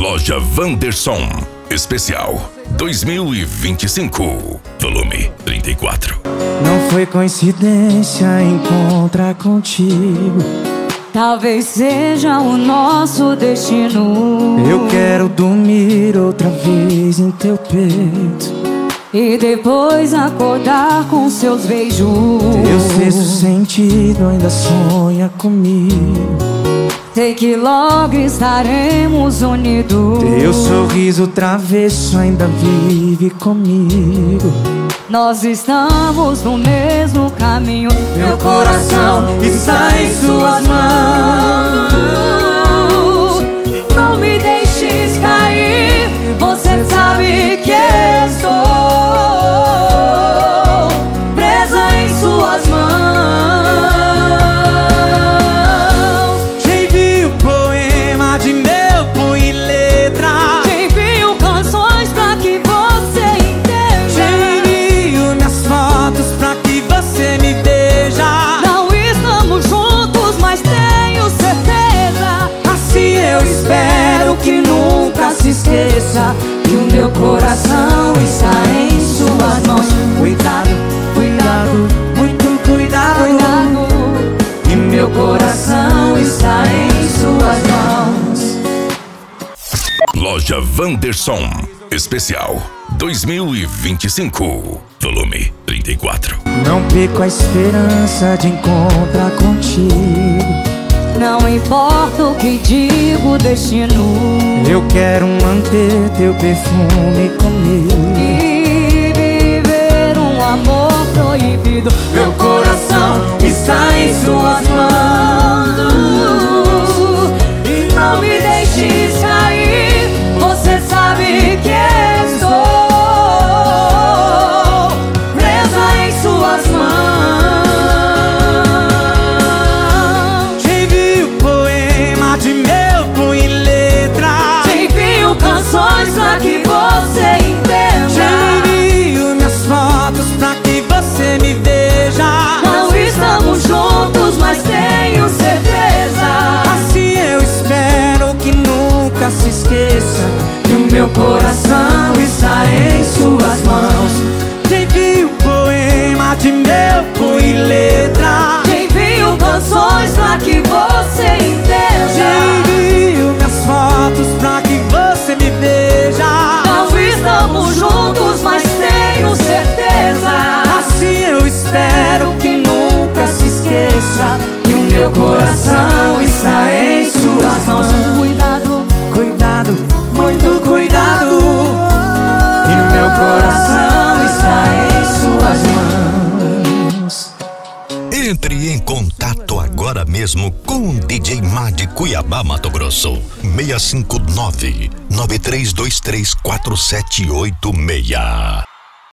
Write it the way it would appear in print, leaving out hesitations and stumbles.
Loja Wanderson Especial 2025, volume 34. Não foi coincidência encontrar contigo. Talvez seja o nosso destino. Eu quero dormir outra vez em teu peito e depois acordar com seus beijos. Teu sexto sentido ainda sonha comigo. Sei que logo estaremos unidos. Teu sorriso travesso ainda vive comigo. Nós estamos no mesmo caminho. Meu coração está em suas mãos. Não me deixes cair. Você sabe que estou presa em suas mãos. Te envio poema de meu punho e letra. Te envio canções pra que você entenda. Te envio minhas fotos pra que você me veja. Não estamos juntos, mas tenho certeza. Assim eu espero que nunca se esqueça que o meu coração está em suas mãos. Cuidado, cuidado, muito cuidado, Cuidado, e meu coração está em suas mãos. Loja Wanderson Especial 2025, volume 34. Não perco a esperança de encontrar contigo. não importa o que diga o destino. Eu quero manter teu perfume comigo E viver um amor proibido. Meu coração está em suas mãos. E não me deixes cair. Você sabe que estou presa em suas mãos. Te envio poema de meu punho e letra. Te envio canções pra que você entenda. Te envio minhas fotos pra que você me veja. Não estamos juntos, mas tenho certeza. Assim eu espero que nunca se esqueça que o meu coração está em suas mãos. Te envio poema de meu punho e letra. Te envio canções pra que você entenda. Te envio minhas fotos pra que você me veja. Não estamos juntos, mas tenho certeza. Assim eu espero que nunca se esqueça que o meu coração está em suas mãos. Cuidado, Cuidado, muito cuidado, e meu coração está em suas mãos. Entre em contato agora mesmo com o DJ Mad Cuiabá, Mato Grosso. 659-9323-4786.